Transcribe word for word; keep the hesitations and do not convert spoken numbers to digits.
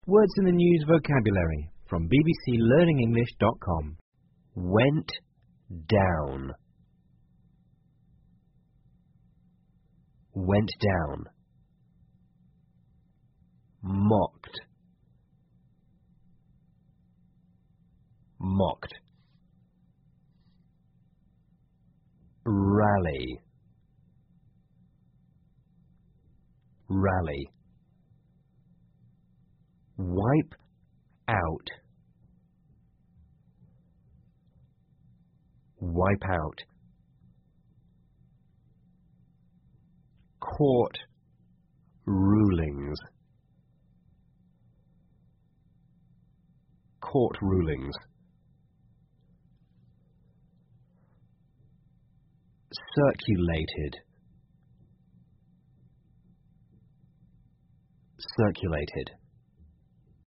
Words in the News vocabulary from b b c learning english dot com. Went down. Went down. Mocked. Mocked. Rally. Rally. Wipe out. Wipe out. Court rulings. Court rulings. Circulated. Circulated.